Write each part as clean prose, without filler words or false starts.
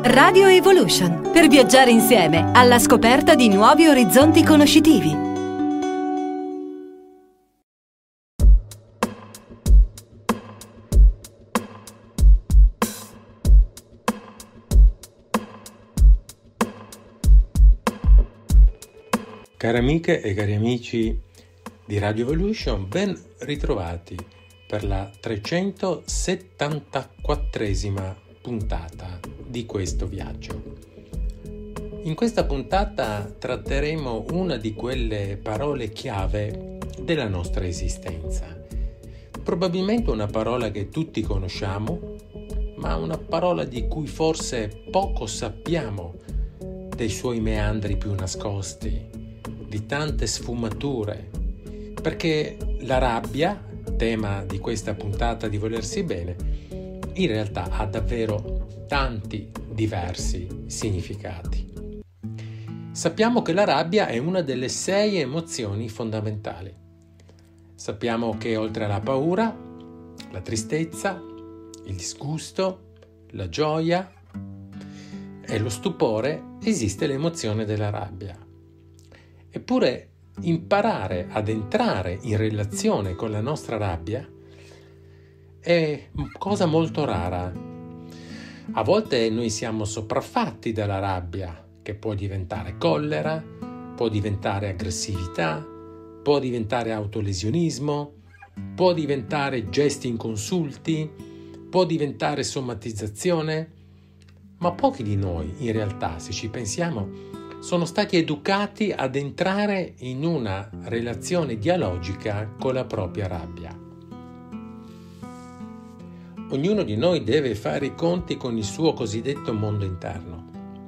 Radio Evolution, per viaggiare insieme alla scoperta di nuovi orizzonti conoscitivi. Cari amiche e cari amici di Radio Evolution, ben ritrovati per la 374esima puntata di questo viaggio. In questa puntata tratteremo una di quelle parole chiave della nostra esistenza. Probabilmente una parola che tutti conosciamo, ma una parola di cui forse poco sappiamo dei suoi meandri più nascosti, di tante sfumature, perché la rabbia, tema di questa puntata di Volersi Bene, in realtà ha davvero tanti diversi significati. Sappiamo che la rabbia è una delle 6 emozioni fondamentali. Sappiamo che oltre alla paura, la tristezza, il disgusto, la gioia e lo stupore esiste l'emozione della rabbia. Eppure imparare ad entrare in relazione con la nostra rabbia è cosa molto rara. A volte noi siamo sopraffatti dalla rabbia, che può diventare collera, può diventare aggressività, può diventare autolesionismo, può diventare gesti inconsulti, può diventare somatizzazione, ma pochi di noi, in realtà, se ci pensiamo, sono stati educati ad entrare in una relazione dialogica con la propria rabbia. Ognuno di noi deve fare i conti con il suo cosiddetto mondo interno.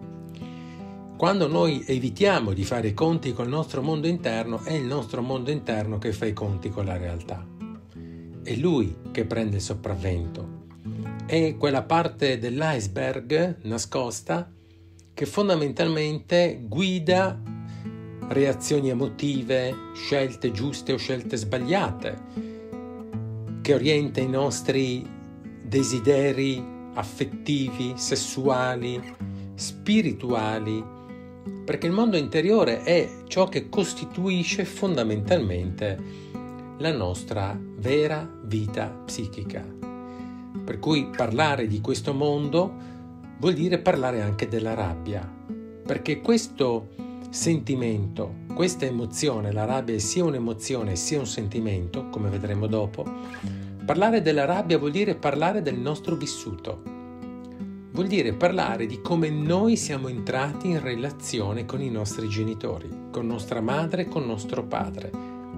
Quando noi evitiamo di fare i conti col nostro mondo interno, è il nostro mondo interno che fa i conti con la realtà. È lui che prende il sopravvento. È quella parte dell'iceberg nascosta che fondamentalmente guida reazioni emotive, scelte giuste o scelte sbagliate, che orienta i nostri desideri affettivi, sessuali, spirituali, perché il mondo interiore è ciò che costituisce fondamentalmente la nostra vera vita psichica. Per cui parlare di questo mondo vuol dire parlare anche della rabbia, perché questo sentimento, questa emozione, la rabbia è sia un'emozione sia un sentimento, come vedremo dopo. Parlare della rabbia vuol dire parlare del nostro vissuto, vuol dire parlare di come noi siamo entrati in relazione con i nostri genitori, con nostra madre e con nostro padre,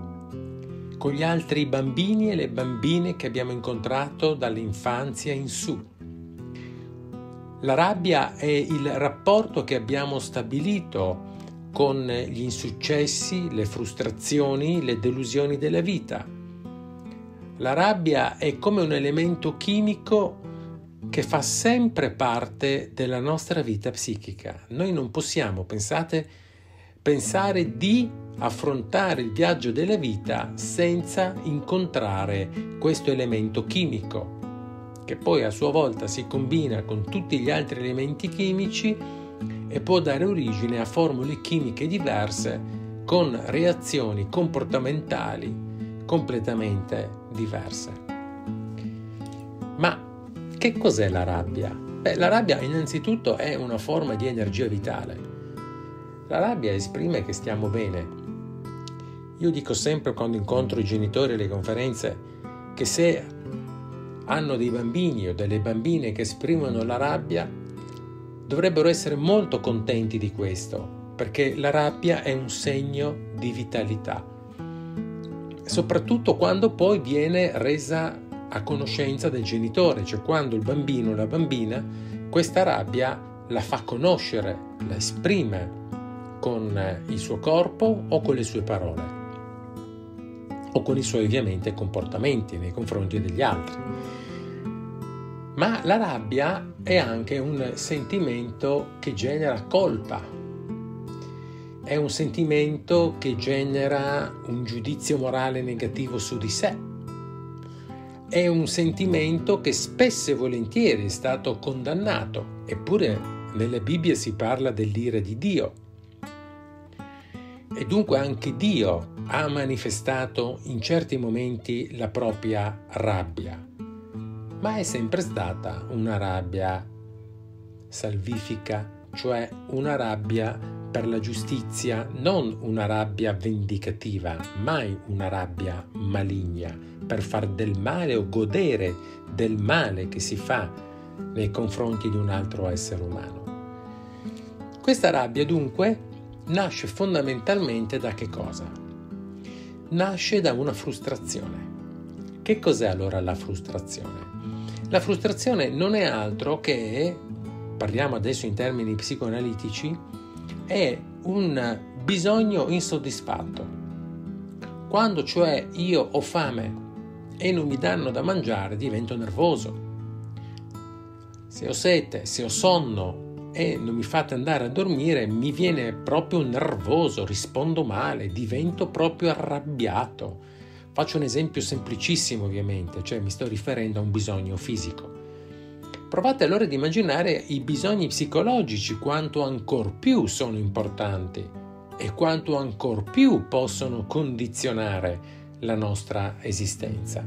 con gli altri bambini e le bambine che abbiamo incontrato dall'infanzia in su. La rabbia è il rapporto che abbiamo stabilito con gli insuccessi, le frustrazioni, le delusioni della vita. La rabbia è come un elemento chimico che fa sempre parte della nostra vita psichica. Noi non possiamo, pensare di affrontare il viaggio della vita senza incontrare questo elemento chimico, che poi a sua volta si combina con tutti gli altri elementi chimici e può dare origine a formule chimiche diverse con reazioni comportamentali completamente diverse. Ma che cos'è la rabbia? La rabbia innanzitutto è una forma di energia vitale. La rabbia esprime che stiamo bene. Io dico sempre quando incontro i genitori alle conferenze che se hanno dei bambini o delle bambine che esprimono la rabbia, dovrebbero essere molto contenti di questo, perché la rabbia è un segno di vitalità, soprattutto quando poi viene resa a conoscenza del genitore, cioè quando il bambino o la bambina questa rabbia la fa conoscere, la esprime con il suo corpo o con le sue parole o con i suoi ovviamente comportamenti nei confronti degli altri. Ma la rabbia è anche un sentimento che genera colpa, è un sentimento che genera un giudizio morale negativo su di sé, è un sentimento che spesso e volentieri è stato condannato, eppure Nella Bibbia si parla dell'ira di Dio. E dunque anche Dio ha manifestato in certi momenti la propria rabbia, ma è sempre stata una rabbia salvifica, cioè una rabbia per la giustizia, non una rabbia vendicativa, mai una rabbia maligna, per far del male o godere del male che si fa nei confronti di un altro essere umano. Questa rabbia dunque nasce fondamentalmente da che cosa? Nasce da una frustrazione. Che cos'è allora la frustrazione? La frustrazione non è altro che, parliamo adesso in termini psicoanalitici, è un bisogno insoddisfatto. Quando cioè io ho fame e non mi danno da mangiare, divento nervoso. Se ho sete, se ho sonno e non mi fate andare a dormire, mi viene proprio nervoso, rispondo male, divento proprio arrabbiato. Faccio un esempio semplicissimo ovviamente, cioè mi sto riferendo a un bisogno fisico. Provate allora ad immaginare i bisogni psicologici quanto ancor più sono importanti e quanto ancor più possono condizionare la nostra esistenza.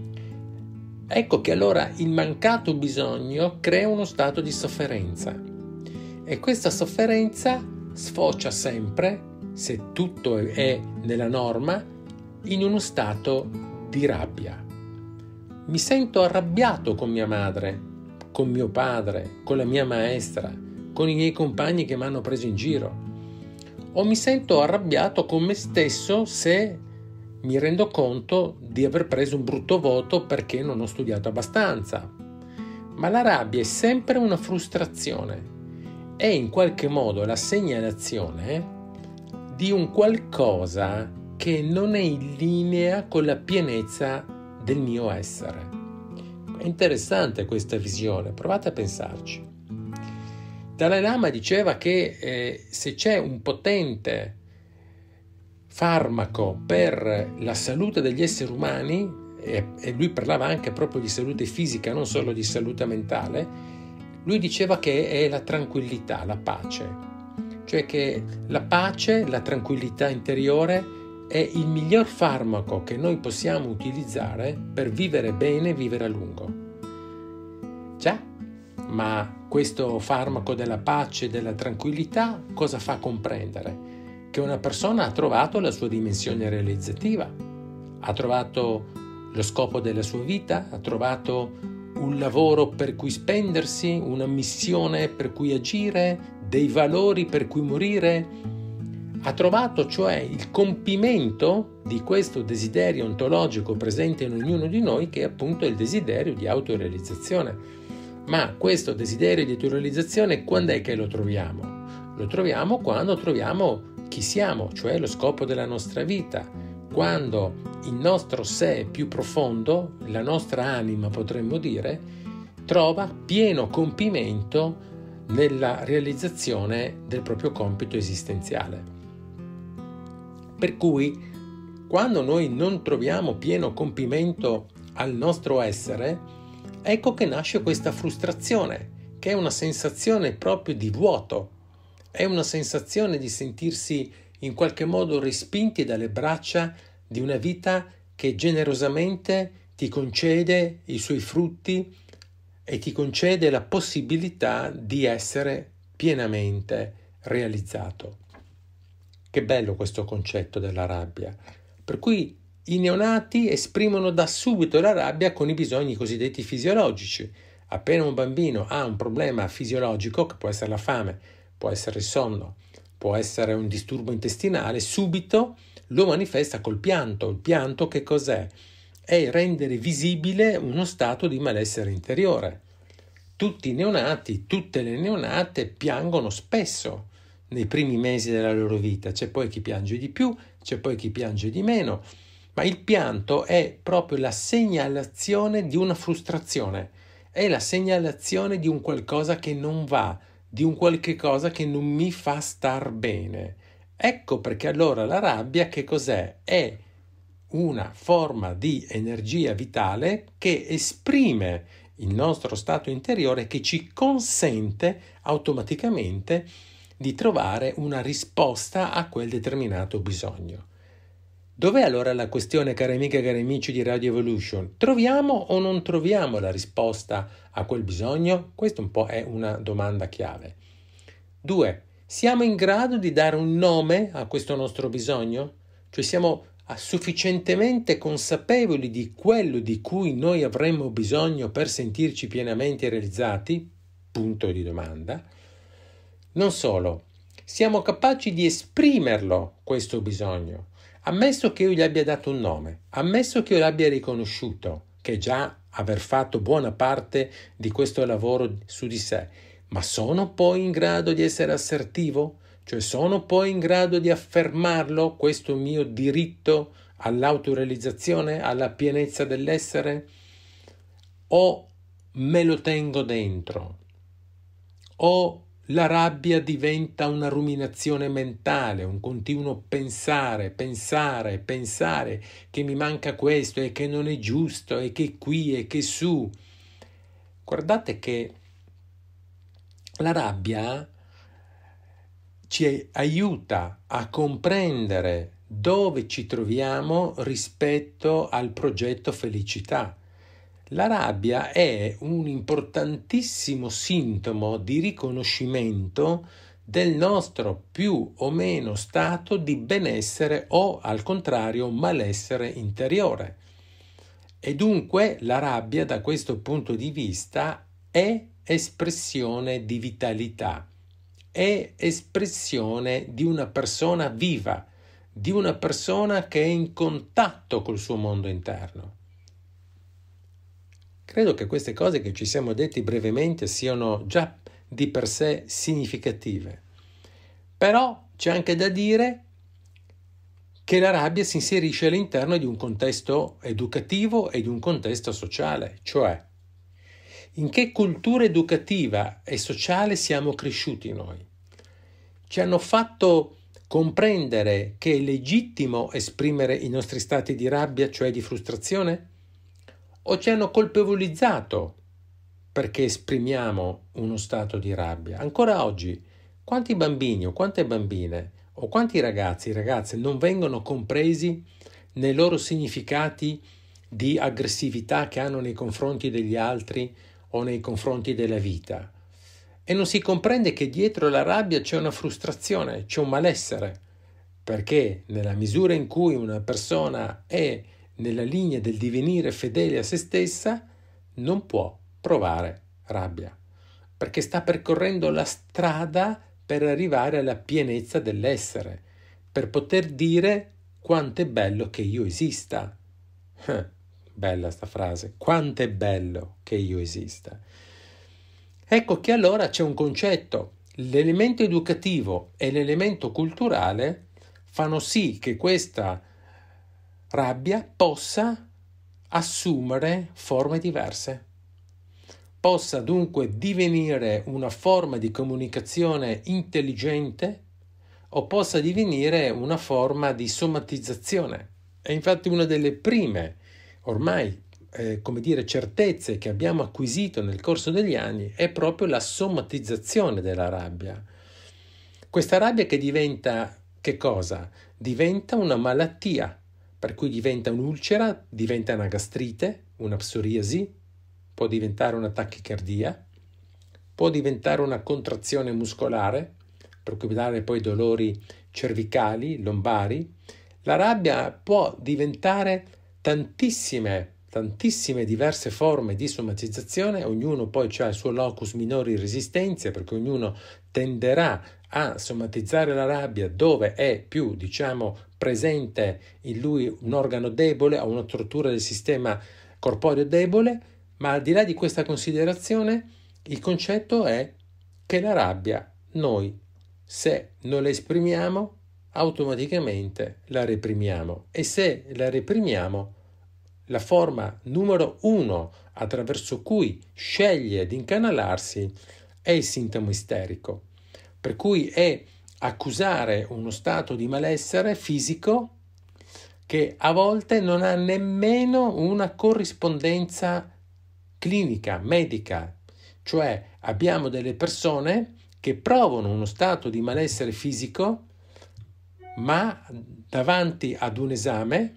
Ecco che allora il mancato bisogno crea uno stato di sofferenza. E questa sofferenza sfocia sempre, se tutto è nella norma, in uno stato di rabbia. Mi sento arrabbiato con mia madre, con mio padre, con la mia maestra, con i miei compagni che mi hanno preso in giro. O mi sento arrabbiato con me stesso se mi rendo conto di aver preso un brutto voto perché non ho studiato abbastanza. Ma la rabbia è sempre una frustrazione. È in qualche modo la segnalazione di un qualcosa che non è in linea con la pienezza del mio essere. È interessante questa visione, provate a pensarci. Dalai Lama diceva che se c'è un potente farmaco per la salute degli esseri umani, e lui parlava anche proprio di salute fisica, non solo di salute mentale, lui diceva che è la tranquillità, la pace, cioè che la pace, la tranquillità interiore è il miglior farmaco che noi possiamo utilizzare per vivere bene, vivere a lungo. Già, ma questo farmaco della pace, della tranquillità, cosa fa comprendere? Che una persona ha trovato la sua dimensione realizzativa, ha trovato lo scopo della sua vita, ha trovato un lavoro per cui spendersi, una missione per cui agire, dei valori per cui morire. Ha trovato cioè il compimento di questo desiderio ontologico presente in ognuno di noi, che è appunto il desiderio di autorealizzazione. Ma questo desiderio di autorealizzazione quando è che lo troviamo? Lo troviamo quando troviamo chi siamo, cioè lo scopo della nostra vita, quando il nostro sé più profondo, la nostra anima potremmo dire, trova pieno compimento nella realizzazione del proprio compito esistenziale. Per cui, quando noi non troviamo pieno compimento al nostro essere, ecco che nasce questa frustrazione, che è una sensazione proprio di vuoto, è una sensazione di sentirsi in qualche modo respinti dalle braccia di una vita che generosamente ti concede i suoi frutti e ti concede la possibilità di essere pienamente realizzato. Che bello questo concetto della rabbia. Per cui i neonati esprimono da subito la rabbia con i bisogni cosiddetti fisiologici. Appena un bambino ha un problema fisiologico, che può essere la fame, può essere il sonno, può essere un disturbo intestinale, subito lo manifesta col pianto. Il pianto che cos'è? È rendere visibile uno stato di malessere interiore. Tutti i neonati, tutte le neonate piangono spesso nei primi mesi della loro vita. C'è poi chi piange di più, c'è poi chi piange di meno, ma il pianto è proprio la segnalazione di una frustrazione, è la segnalazione di un qualcosa che non va, di un qualche cosa che non mi fa star bene. Ecco perché allora la rabbia che cos'è? È una forma di energia vitale che esprime il nostro stato interiore che ci consente automaticamente di trovare una risposta a quel determinato bisogno. Dov'è allora la questione, cari amiche e cari amici di Radio Evolution? Troviamo o non troviamo la risposta a quel bisogno? Questa un po' è una domanda chiave. 2. Siamo in grado di dare un nome a questo nostro bisogno? Cioè siamo sufficientemente consapevoli di quello di cui noi avremmo bisogno per sentirci pienamente realizzati? Punto di domanda. Non solo, siamo capaci di esprimerlo questo bisogno, ammesso che io gli abbia dato un nome, ammesso che io l'abbia riconosciuto, che già aver fatto buona parte di questo lavoro su di sé, ma sono poi in grado di essere assertivo? Cioè sono poi in grado di affermarlo, questo mio diritto all'autorealizzazione, alla pienezza dell'essere? O me lo tengo dentro? O la rabbia diventa una ruminazione mentale, un continuo pensare che mi manca questo e che non è giusto e che qui e che su? Guardate che la rabbia ci aiuta a comprendere dove ci troviamo rispetto al progetto felicità. La rabbia è un importantissimo sintomo di riconoscimento del nostro più o meno stato di benessere o, al contrario, malessere interiore. E dunque la rabbia, da questo punto di vista, è espressione di vitalità, è espressione di una persona viva, di una persona che è in contatto col suo mondo interno. Credo che queste cose che ci siamo detti brevemente siano già di per sé significative. Però c'è anche da dire che la rabbia si inserisce all'interno di un contesto educativo e di un contesto sociale, cioè in che cultura educativa e sociale siamo cresciuti noi? Ci hanno fatto comprendere che è legittimo esprimere i nostri stati di rabbia, cioè di frustrazione? O ci hanno colpevolizzato perché esprimiamo uno stato di rabbia? Ancora oggi, quanti bambini o quante bambine o quanti ragazzi e ragazze non vengono compresi nei loro significati di aggressività che hanno nei confronti degli altri o nei confronti della vita? E non si comprende che dietro la rabbia c'è una frustrazione, c'è un malessere, perché nella misura in cui una persona è nella linea del divenire fedele a se stessa, non può provare rabbia, perché sta percorrendo la strada per arrivare alla pienezza dell'essere, per poter dire quanto è bello che io esista. Bella sta frase, quanto è bello che io esista. Ecco che allora c'è un concetto, l'elemento educativo e l'elemento culturale fanno sì che questa rabbia possa assumere forme diverse, possa dunque divenire una forma di comunicazione intelligente o possa divenire una forma di somatizzazione. È infatti una delle prime ormai certezze che abbiamo acquisito nel corso degli anni è proprio la somatizzazione della rabbia. Questa rabbia che diventa che cosa? Diventa una malattia, per cui diventa un'ulcera, diventa una gastrite, una psoriasi, può diventare una tachicardia, può diventare una contrazione muscolare, per cui dare poi dolori cervicali, lombari. La rabbia può diventare tantissime diverse forme di somatizzazione, ognuno poi ha il suo locus minori resistenze, perché ognuno tenderà a somatizzare la rabbia dove è più, presente in lui un organo debole o una struttura del sistema corporeo debole, ma al di là di questa considerazione, il concetto è che la rabbia noi, se non la esprimiamo, automaticamente la reprimiamo, e se la reprimiamo, la forma numero 1 attraverso cui sceglie di incanalarsi è il sintomo isterico, per cui è accusare uno stato di malessere fisico che a volte non ha nemmeno una corrispondenza clinica, medica, cioè abbiamo delle persone che provano uno stato di malessere fisico, ma davanti ad un esame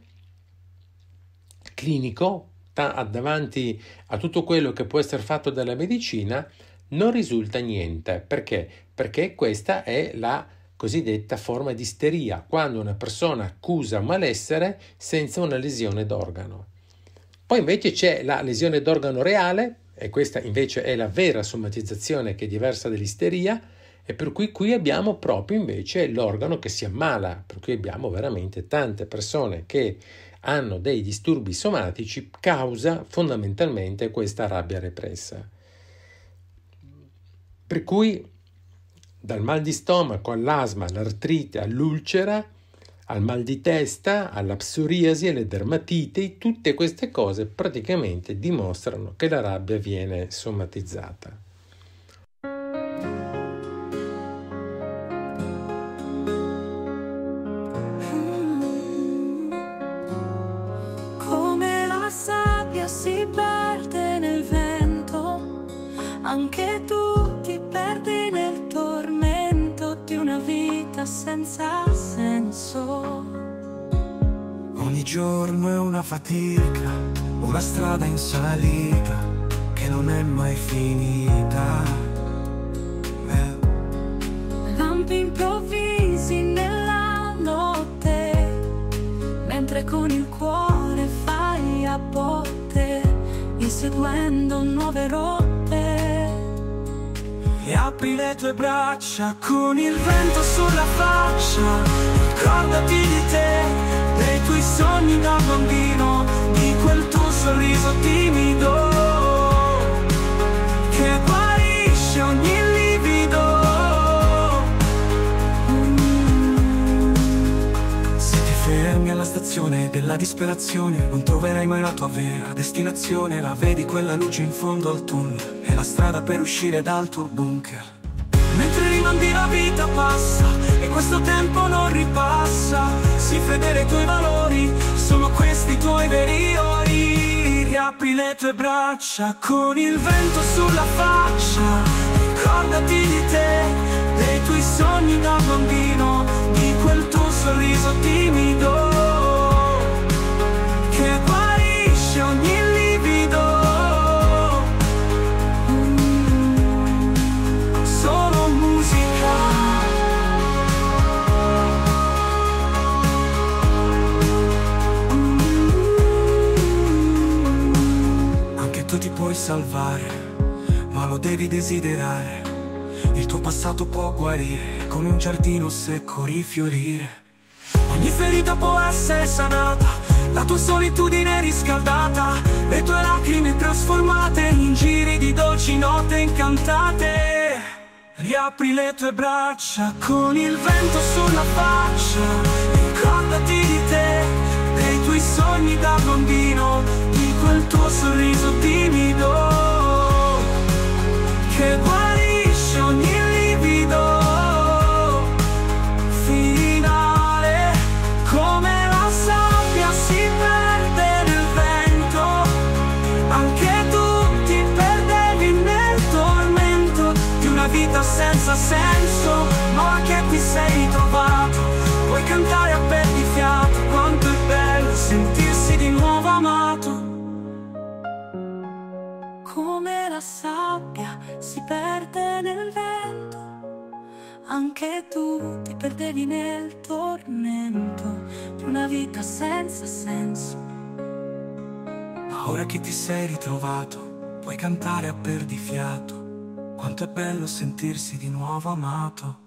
clinico, davanti a tutto quello che può essere fatto dalla medicina, non risulta niente. Perché? Perché questa è la cosiddetta forma di isteria, quando una persona accusa un malessere senza una lesione d'organo. Poi invece c'è la lesione d'organo reale, e questa invece è la vera somatizzazione, che è diversa dall'isteria, e per cui qui abbiamo proprio invece l'organo che si ammala, per cui abbiamo veramente tante persone che hanno dei disturbi somatici causa fondamentalmente questa rabbia repressa. Per cui dal mal di stomaco all'asma, all'artrite, all'ulcera, al mal di testa, alla psoriasi, alle dermatiti, tutte queste cose praticamente dimostrano che la rabbia viene somatizzata. Come la sabbia si perde nel vento, anche tu ti perdi nel tormento di una vita senza senso. Ogni giorno è una fatica, una strada in salita che non è mai finita. Lampi improvvisi nella notte, mentre con il cuore fai a botte, inseguendo nuove rotte. E apri le tue braccia con il vento sulla faccia, ricordati di te, dei tuoi sogni da bambino, di quel tuo sorriso timido che guarisce ogni livido. Se ti fermi alla stazione della disperazione, non troverai mai la tua vera destinazione. La vedi quella luce in fondo al tunnel, è la strada per uscire dal tuo bunker. Mentre rimandi la vita passa e questo tempo non ripassa, sii fedele ai tuoi valori, sono questi i tuoi veri ori. Riapri le tue braccia con il vento sulla faccia, ricordati di te, dei tuoi sogni da bambino, di quel tuo sorriso timido che guarisce ogni livido. Solo musica. Anche tu ti puoi salvare, ma lo devi desiderare. Il tuo passato può guarire, come un giardino secco rifiorire. Ogni ferita può essere sanata, la tua solitudine riscaldata, le tue lacrime trasformate in giri di dolci note incantate. Riapri le tue braccia con il vento sulla faccia, ricordati di te, dei tuoi sogni da bambino, di quel tuo sorriso timido che guarisce ogni livido. Finale, come la sabbia si perde nel vento, anche tu ti perdevi nel tormento di una vita senza senso, ma che ti sei trovato, puoi cantare a perdi fiato. Quanto è bello sentirsi di nuovo amato. Come la sabbia si perde nel vento, anche tu ti perdevi nel tormento di una vita senza senso. Ma ora che ti sei ritrovato, puoi cantare a perdifiato. Quanto è bello sentirsi di nuovo amato.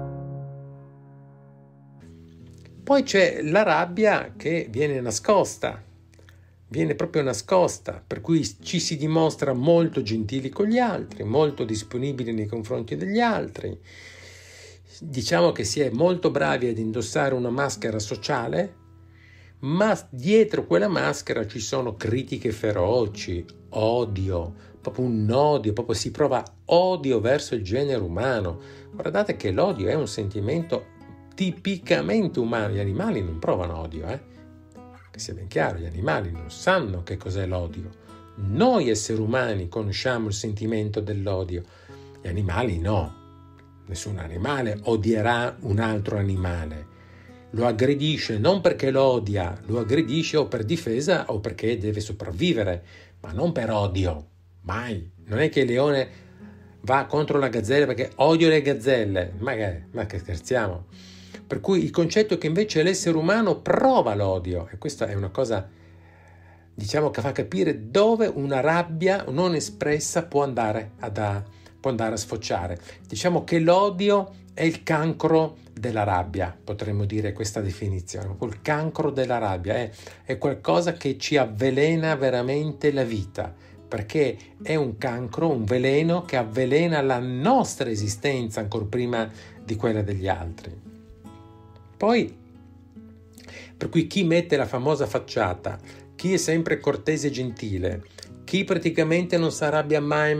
Poi c'è la rabbia che viene nascosta, viene proprio nascosta, per cui ci si dimostra molto gentili con gli altri, molto disponibili nei confronti degli altri. Diciamo che si è molto bravi ad indossare una maschera sociale, ma dietro quella maschera ci sono critiche feroci, odio, proprio un odio, proprio si prova odio verso il genere umano. Guardate che l'odio è un sentimento tipicamente umano, gli animali non provano odio, che sia ben chiaro, gli animali non sanno che cos'è l'odio. Noi esseri umani conosciamo il sentimento dell'odio, gli animali no. Nessun animale odierà un altro animale. Lo aggredisce non perché lo odia, lo aggredisce o per difesa o perché deve sopravvivere, ma non per odio. Mai. Non è che il leone va contro la gazzella perché odio le gazzelle. Ma che scherziamo? Per cui il concetto è che invece l'essere umano prova l'odio, e questa è una cosa, diciamo, che fa capire dove una rabbia non espressa può andare a sfociare. Diciamo che l'odio è il cancro della rabbia, potremmo dire questa definizione. Il cancro della rabbia è qualcosa che ci avvelena veramente la vita, perché è un cancro, un veleno che avvelena la nostra esistenza ancora prima di quella degli altri. Poi, per cui chi mette la famosa facciata, chi è sempre cortese e gentile, chi praticamente non si arrabbia mai,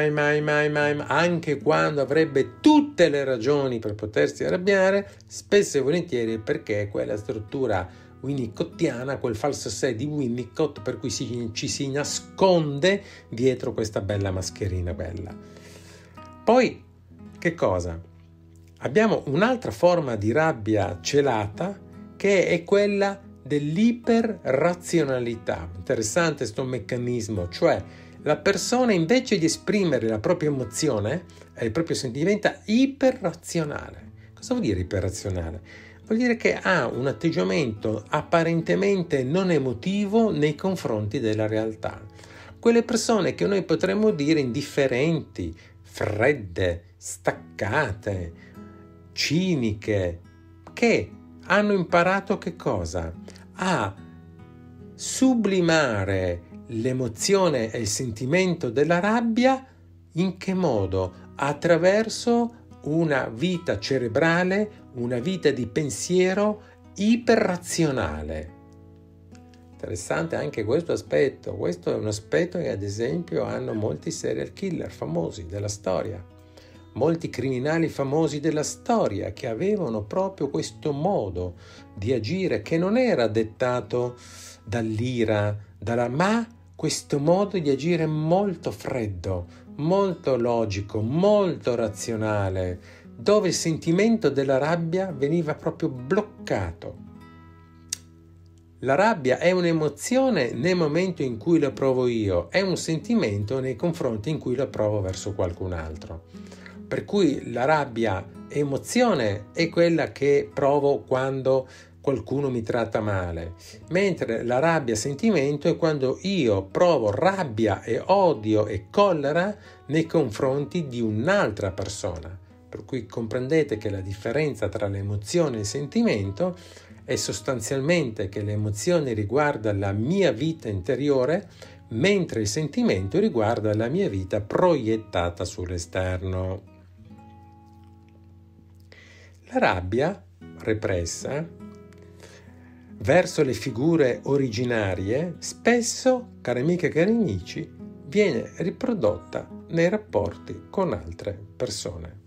anche quando avrebbe tutte le ragioni per potersi arrabbiare, spesso e volentieri è perché è quella struttura winnicottiana, quel falso sé di Winnicott, per cui ci si nasconde dietro questa bella mascherina bella. Poi, che cosa? Abbiamo un'altra forma di rabbia celata che è quella dell'iperrazionalità. Interessante sto meccanismo, cioè la persona invece di esprimere la propria emozione e il proprio sentimento diventa iperrazionale. Cosa vuol dire iperrazionale? Vuol dire che ha un atteggiamento apparentemente non emotivo nei confronti della realtà. Quelle persone che noi potremmo dire indifferenti, fredde, staccate, ciniche, che hanno imparato che cosa? A sublimare l'emozione e il sentimento della rabbia. In che modo? Attraverso una vita cerebrale, una vita di pensiero iperrazionale. Interessante anche questo aspetto. Questo è un aspetto che ad esempio hanno molti serial killer famosi della storia. Molti criminali famosi della storia che avevano proprio questo modo di agire che non era dettato dall'ira, ma questo modo di agire molto freddo, molto logico, molto razionale, dove il sentimento della rabbia veniva proprio bloccato. La rabbia è un'emozione nel momento in cui la provo io, è un sentimento nei confronti in cui la provo verso qualcun altro. Per cui la rabbia emozione è quella che provo quando qualcuno mi tratta male, mentre la rabbia sentimento è quando io provo rabbia e odio e collera nei confronti di un'altra persona. Per cui comprendete che la differenza tra l'emozione e il sentimento è sostanzialmente che l'emozione riguarda la mia vita interiore, mentre il sentimento riguarda la mia vita proiettata sull'esterno. La rabbia repressa verso le figure originarie spesso, cari amiche e cari amici, viene riprodotta nei rapporti con altre persone.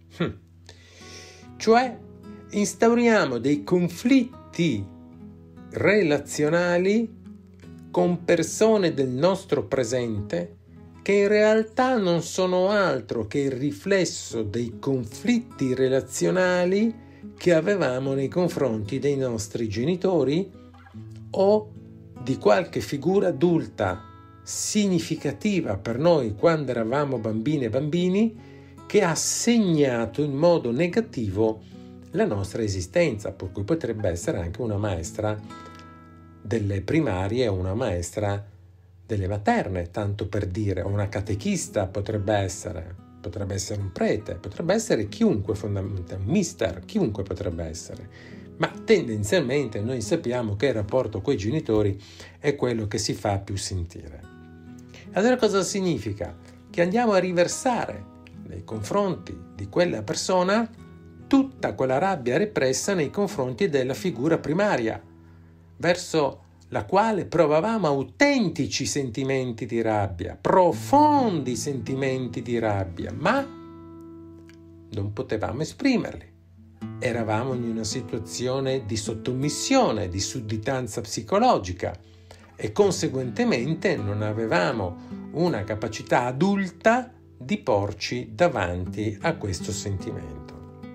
Cioè instauriamo dei conflitti relazionali con persone del nostro presente che in realtà non sono altro che il riflesso dei conflitti relazionali che avevamo nei confronti dei nostri genitori o di qualche figura adulta significativa per noi quando eravamo bambine e bambini, che ha segnato in modo negativo la nostra esistenza, per cui potrebbe essere anche una maestra delle primarie o una maestra delle materne, tanto per dire, o una catechista potrebbe essere un prete, potrebbe essere chiunque, fondamentalmente, un mister, chiunque potrebbe essere. Ma tendenzialmente noi sappiamo che il rapporto con i genitori è quello che si fa più sentire. Allora cosa significa? Che andiamo a riversare nei confronti di quella persona tutta quella rabbia repressa nei confronti della figura primaria, verso la quale provavamo autentici sentimenti di rabbia, profondi sentimenti di rabbia, ma non potevamo esprimerli. Eravamo in una situazione di sottomissione, di sudditanza psicologica, e conseguentemente non avevamo una capacità adulta di porci davanti a questo sentimento.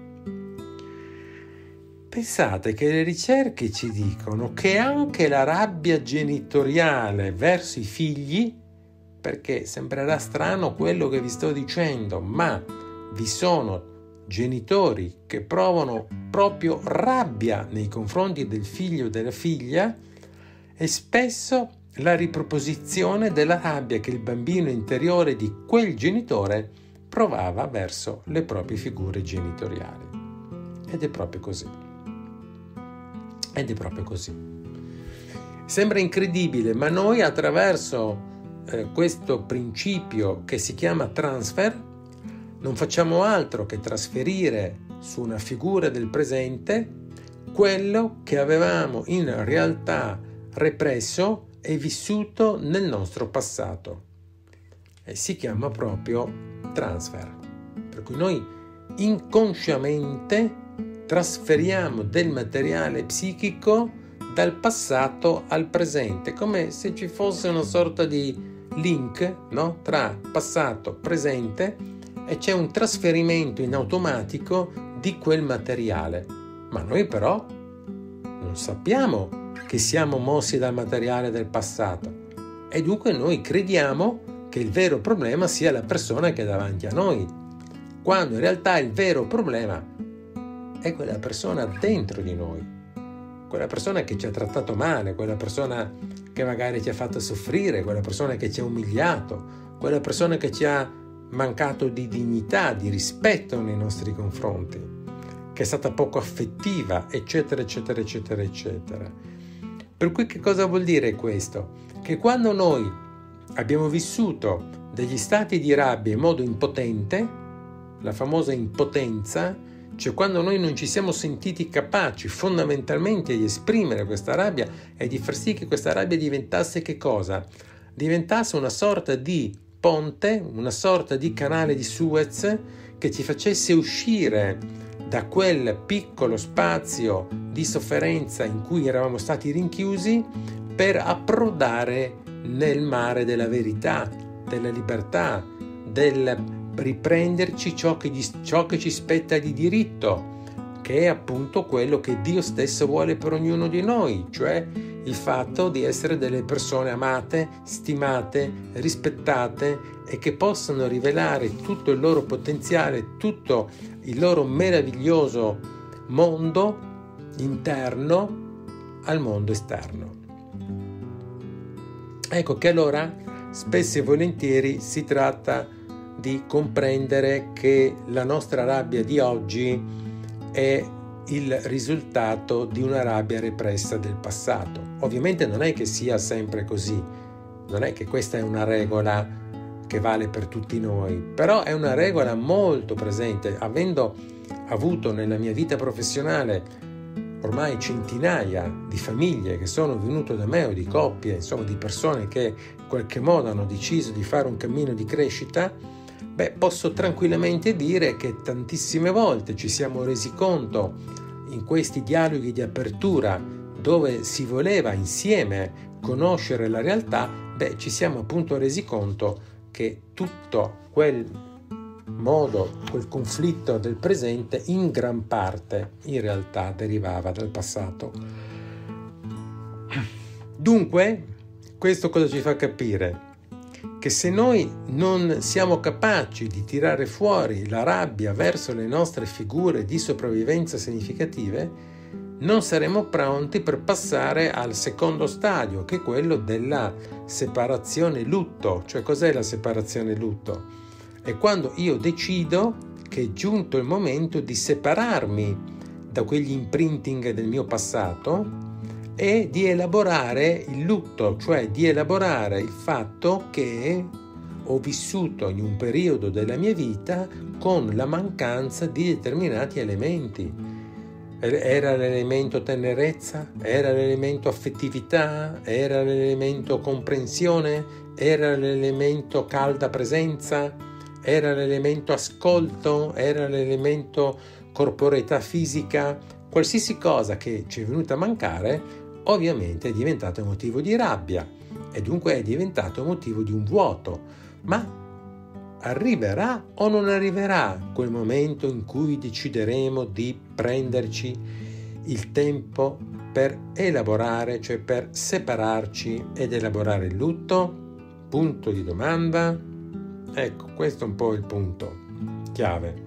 Pensate che le ricerche ci dicono che anche la rabbia genitoriale verso i figli, perché sembrerà strano quello che vi sto dicendo, ma vi sono genitori che provano proprio rabbia nei confronti del figlio o della figlia, e spesso la riproposizione della rabbia che il bambino interiore di quel genitore provava verso le proprie figure genitoriali. Ed è proprio così. Sembra incredibile, ma noi attraverso questo principio che si chiama transfer non facciamo altro che trasferire su una figura del presente quello che avevamo in realtà represso e vissuto nel nostro passato, e si chiama proprio transfer. Per cui noi inconsciamente trasferiamo del materiale psichico dal passato al presente, come se ci fosse una sorta di link, no? Tra passato e presente, e c'è un trasferimento in automatico di quel materiale. Ma noi però non sappiamo che siamo mossi dal materiale del passato, e dunque noi crediamo che il vero problema sia la persona che è davanti a noi, quando in realtà il vero problema è quella persona dentro di noi, quella persona che ci ha trattato male, quella persona che magari ci ha fatto soffrire, quella persona che ci ha umiliato, quella persona che ci ha mancato di dignità, di rispetto nei nostri confronti, che è stata poco affettiva, eccetera, eccetera, eccetera, eccetera. Per cui che cosa vuol dire questo? Che quando noi abbiamo vissuto degli stati di rabbia in modo impotente, la famosa impotenza, cioè quando noi non ci siamo sentiti capaci fondamentalmente di esprimere questa rabbia e di far sì che questa rabbia diventasse che cosa? Diventasse una sorta di ponte, una sorta di canale di Suez che ci facesse uscire da quel piccolo spazio di sofferenza in cui eravamo stati rinchiusi per approdare nel mare della verità, della libertà, del riprenderci ciò che ci spetta di diritto, che è appunto quello che Dio stesso vuole per ognuno di noi, cioè il fatto di essere delle persone amate, stimate, rispettate e che possano rivelare tutto il loro potenziale, tutto il loro meraviglioso mondo interno al mondo esterno. Ecco che allora spesso e volentieri si tratta di comprendere che la nostra rabbia di oggi è il risultato di una rabbia repressa del passato. Ovviamente non è che sia sempre così, non è che questa è una regola che vale per tutti noi, però è una regola molto presente, avendo avuto nella mia vita professionale ormai centinaia di famiglie che sono venute da me, o di coppie, insomma di persone che in qualche modo hanno deciso di fare un cammino di crescita. Posso tranquillamente dire che tantissime volte ci siamo resi conto in questi dialoghi di apertura dove si voleva insieme conoscere la realtà, ci siamo appunto resi conto che tutto quel modo, quel conflitto del presente in gran parte in realtà derivava dal passato. Dunque, questo cosa ci fa capire? Che se noi non siamo capaci di tirare fuori la rabbia verso le nostre figure di sopravvivenza significative, non saremo pronti per passare al secondo stadio, che è quello della separazione lutto. Cioè, cos'è la separazione lutto? È quando io decido che è giunto il momento di separarmi da quegli imprinting del mio passato e di elaborare il lutto, cioè di elaborare il fatto che ho vissuto in un periodo della mia vita con la mancanza di determinati elementi. Era l'elemento tenerezza? Era l'elemento affettività? Era l'elemento comprensione? Era l'elemento calda presenza? Era l'elemento ascolto? Era l'elemento corporeità fisica? Qualsiasi cosa che ci è venuta a mancare ovviamente è diventato motivo di rabbia. e dunque è diventato motivo di un vuoto. Ma arriverà o non arriverà quel momento in cui decideremo di prenderci il tempo per elaborare, cioè per separarci ed elaborare il lutto? Punto di domanda. Ecco, questo è un po' il punto chiave.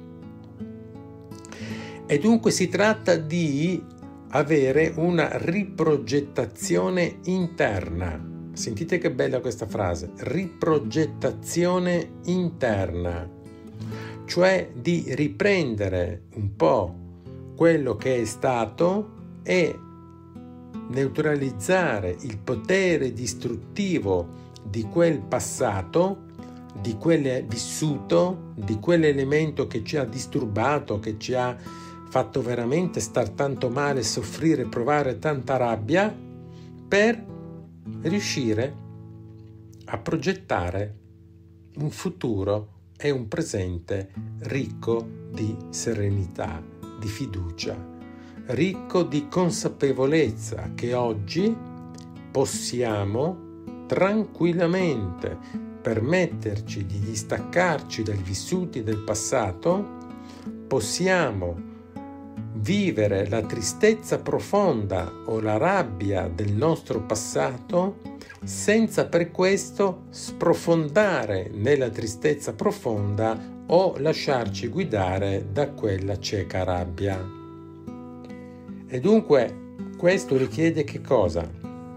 E dunque si tratta di avere una riprogettazione interna. Sentite che bella questa frase, riprogettazione interna, cioè di riprendere un po' quello che è stato e neutralizzare il potere distruttivo di quel passato, di quel vissuto, di quell'elemento che ci ha disturbato, che ci ha fatto veramente star tanto male, soffrire, provare tanta rabbia, per riuscire a progettare un futuro e un presente ricco di serenità, di fiducia, ricco di consapevolezza che oggi possiamo tranquillamente permetterci di distaccarci dai vissuti del passato, possiamo vivere la tristezza profonda o la rabbia del nostro passato senza per questo sprofondare nella tristezza profonda o lasciarci guidare da quella cieca rabbia. E dunque questo richiede che cosa?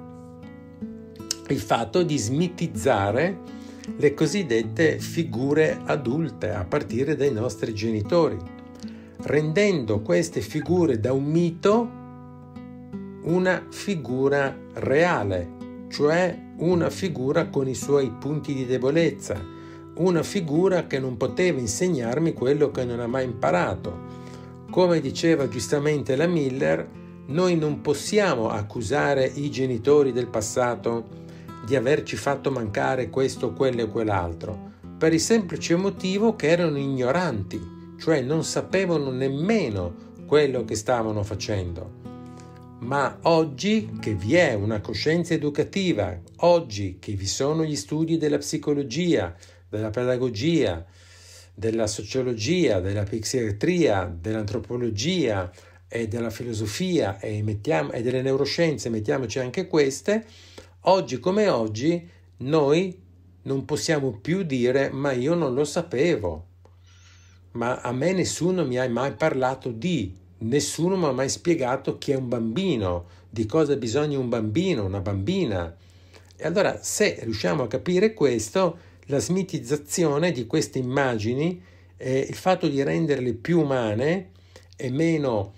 Il fatto di smitizzare le cosiddette figure adulte a partire dai nostri genitori, rendendo queste figure da un mito una figura reale, cioè una figura con i suoi punti di debolezza, una figura che non poteva insegnarmi quello che non ha mai imparato. Come diceva giustamente la Miller, noi non possiamo accusare i genitori del passato di averci fatto mancare questo, quello e quell'altro, per il semplice motivo che erano ignoranti, cioè non sapevano nemmeno quello che stavano facendo. Ma oggi che vi è una coscienza educativa, oggi che vi sono gli studi della psicologia, della pedagogia, della sociologia, della psichiatria, dell'antropologia e della filosofia e delle neuroscienze, mettiamoci anche queste, oggi come oggi noi non possiamo più dire ma io non lo sapevo. Ma a me nessuno mi ha mai parlato nessuno mi ha mai spiegato chi è un bambino, di cosa ha bisogno un bambino, una bambina. E allora, se riusciamo a capire questo, la smitizzazione di queste immagini, il fatto di renderle più umane e meno,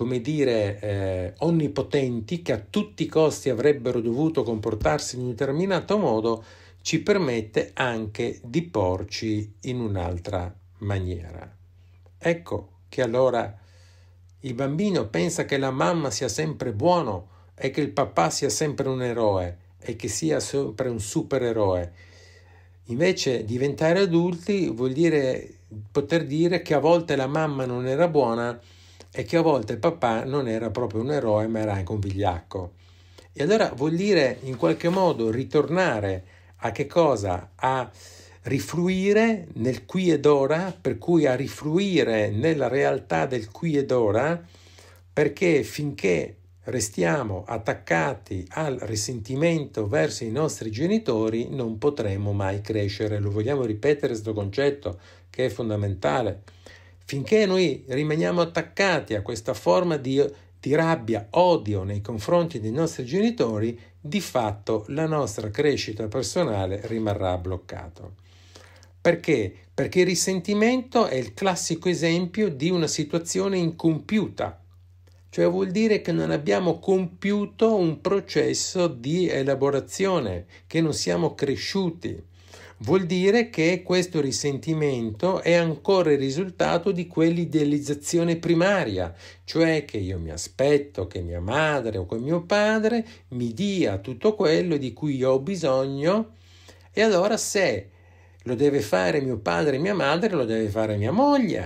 onnipotenti, che a tutti i costi avrebbero dovuto comportarsi in un determinato modo, ci permette anche di porci in un'altra maniera. Ecco che allora il bambino pensa che la mamma sia sempre buono e che il papà sia sempre un eroe e che sia sempre un supereroe. Invece diventare adulti vuol dire poter dire che a volte la mamma non era buona e che a volte il papà non era proprio un eroe ma era anche un vigliacco. E allora vuol dire in qualche modo ritornare a che cosa? A rifluire nel qui ed ora, per cui a rifluire nella realtà del qui ed ora, perché finché restiamo attaccati al risentimento verso i nostri genitori non potremo mai crescere. Lo vogliamo ripetere questo concetto che è fondamentale. Finché noi rimaniamo attaccati a questa forma di rabbia, odio nei confronti dei nostri genitori, di fatto la nostra crescita personale rimarrà bloccata. Perché? Perché il risentimento è il classico esempio di una situazione incompiuta, cioè vuol dire che non abbiamo compiuto un processo di elaborazione, che non siamo cresciuti. Vuol dire che questo risentimento è ancora il risultato di quell'idealizzazione primaria, cioè che io mi aspetto che mia madre o che mio padre mi dia tutto quello di cui io ho bisogno, e allora se lo deve fare mio padre e mia madre, lo deve fare mia moglie.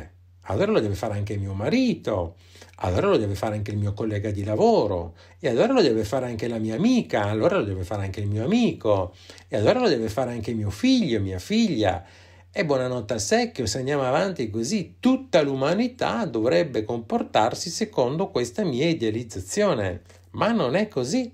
allora lo deve fare anche mio marito, allora lo deve fare anche il mio collega di lavoro, e allora lo deve fare anche la mia amica, allora lo deve fare anche il mio amico, e allora lo deve fare anche mio figlio, mia figlia. E buonanotte al secchio, se andiamo avanti così, tutta l'umanità dovrebbe comportarsi secondo questa mia idealizzazione. Ma non è così,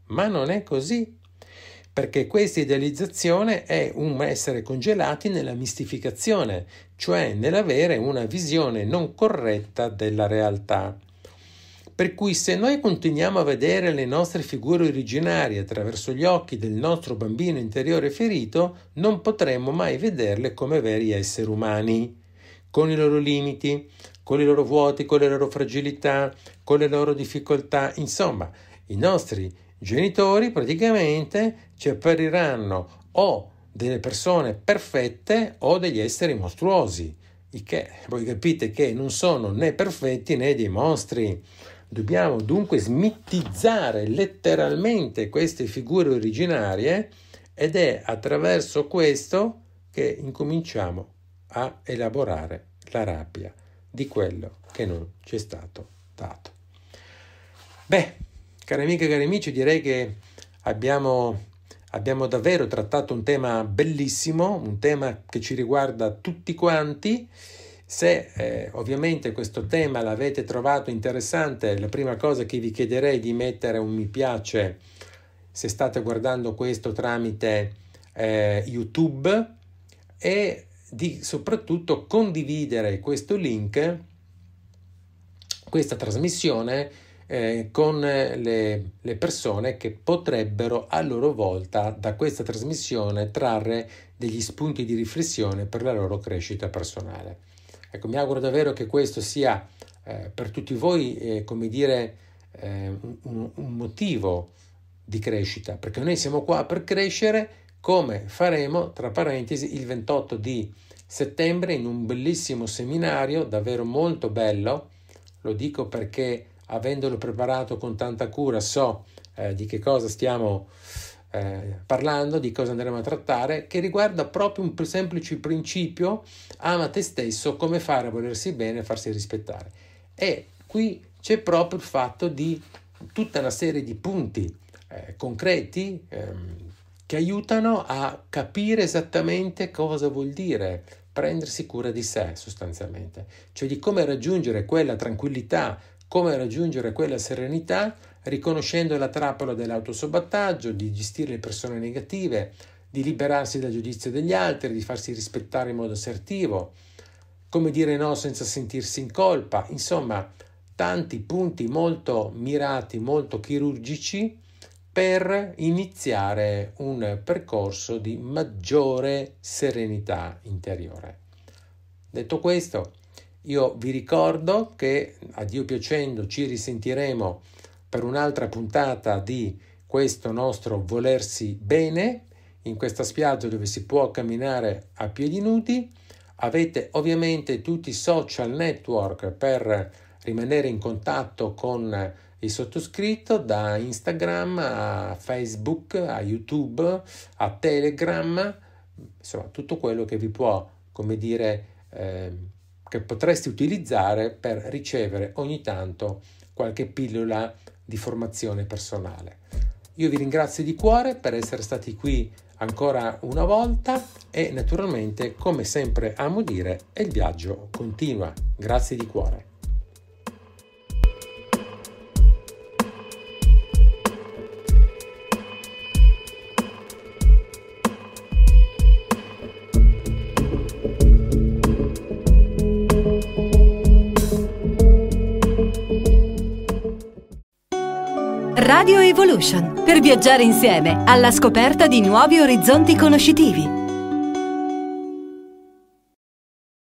perché questa idealizzazione è un essere congelati nella mistificazione, cioè nell'avere una visione non corretta della realtà. Per cui se noi continuiamo a vedere le nostre figure originarie attraverso gli occhi del nostro bambino interiore ferito, non potremo mai vederle come veri esseri umani, con i loro limiti, con i loro vuoti, con le loro fragilità, con le loro difficoltà. Insomma, i nostri genitori praticamente ci appariranno o delle persone perfette o degli esseri mostruosi, il che voi capite che non sono né perfetti né dei mostri. Dobbiamo dunque smitizzare letteralmente queste figure originarie, ed è attraverso questo che incominciamo a elaborare la rabbia di quello che non ci è stato dato. Beh, cari amiche e cari amici, direi che abbiamo davvero trattato un tema bellissimo, un tema che ci riguarda tutti quanti. Se ovviamente questo tema l'avete trovato interessante, la prima cosa che vi chiederei è di mettere un mi piace se state guardando questo tramite YouTube, e di soprattutto condividere questo link, questa trasmissione con le persone che potrebbero a loro volta da questa trasmissione trarre degli spunti di riflessione per la loro crescita personale. Ecco, mi auguro davvero che questo sia per tutti voi, un motivo di crescita, perché noi siamo qua per crescere, come faremo, tra parentesi, il 28 di settembre in un bellissimo seminario, davvero molto bello. Lo dico perché, avendolo preparato con tanta cura, so di che cosa stiamo parlando, di cosa andremo a trattare, che riguarda proprio un semplice principio: ama te stesso, come fare a volersi bene e farsi rispettare. E qui c'è proprio il fatto di tutta una serie di punti concreti che aiutano a capire esattamente cosa vuol dire prendersi cura di sé, sostanzialmente, cioè di come raggiungere quella tranquillità, come raggiungere quella serenità, riconoscendo la trappola dell'autosabotaggio, di gestire le persone negative, di liberarsi dal giudizio degli altri, di farsi rispettare in modo assertivo, come dire no senza sentirsi in colpa. Insomma, tanti punti molto mirati, molto chirurgici per iniziare un percorso di maggiore serenità interiore. Detto questo, io vi ricordo che, a Dio piacendo, ci risentiremo per un'altra puntata di questo nostro volersi bene, in questa spiaggia dove si può camminare a piedi nudi. Avete ovviamente tutti i social network per rimanere in contatto con il sottoscritto, da Instagram a Facebook, a YouTube, a Telegram, insomma tutto quello che vi può, che potresti utilizzare per ricevere ogni tanto qualche pillola di formazione personale. Io vi ringrazio di cuore per essere stati qui ancora una volta e naturalmente, come sempre amo dire, il viaggio continua. Grazie di cuore. Radio Evolution, per viaggiare insieme alla scoperta di nuovi orizzonti conoscitivi.